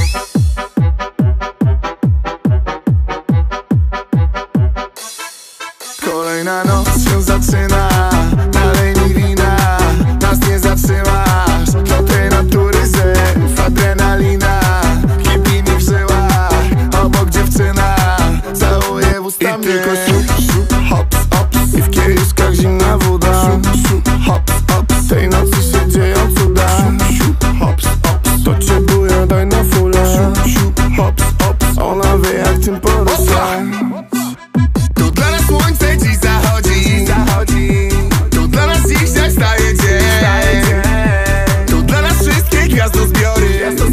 Kolejna noc się zaczyna, nalej mi wina, nas nie zatrzymasz. Do tej natury zew, adrenalina, kipi mi w żyłach, obok dziewczyna, całuje w usta mnie. I tylko siup, hops, hops, i w kieliszkach zimna woda. Siup, hops, hops, tej nocy się dzieją cuda. Siup, hops, hops, to cię buja, daj na fulę. Siup, hops, hops, ona wie jak tym porusza. To dla nas słońce dziś zachodzi, to dla nas dzisiaj wstaje dzień, to dla nas wszystkie gwiazdozbiory,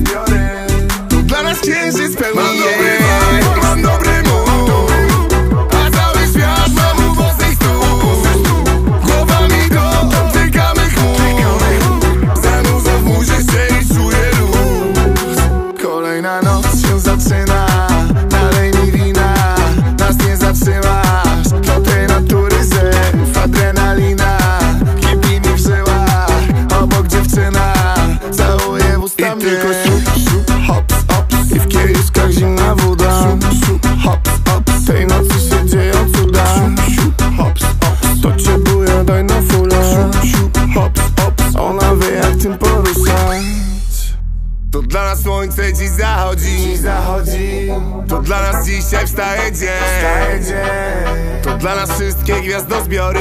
to dla nas księżyc pełni jej. Mam dobry mood, a cały świat mam u włosej stóp. Głowami dotykamy chmur, zanurza w murze się i czuję luz. Kolejna noc się zaczyna, nalej mi wina, nas nie zatrzymasz. Do tej natury zew, adrenalina, kipi mi w żyłach, obok dziewczyna, całuje w usta mnie. I tylko siup, hops, hops, i w kieliszkach zimna woda. Siup, hops, hops, tej nocy się dzieją cuda. Siup, hops, hops, to cię buja, daj na fulę. Siup, hops, hops, ona wie jak tym poruszać. To dla nas słońce dziś zachodzi, to dla nas dzisiaj wstaje dzień, to dla nas wszystkie gwiazdozbiory,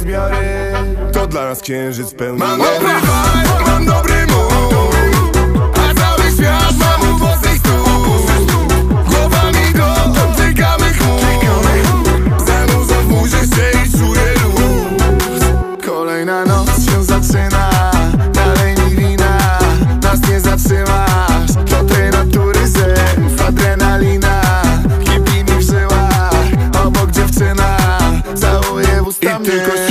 to dla nas księżyc pełni. Mam dobry vibe, mam dobry mood, a cały świat mam u włosej stóp. Głowami dotykamy chmur, zanurza w murze się i czuję luz. Kolejna noc się zaczyna, dalej mi wina, nas nie zatrzymasz. Do tej natury zew, adrenalina, kipi mi w żyłach, obok dziewczyna, całuje w usta mnie.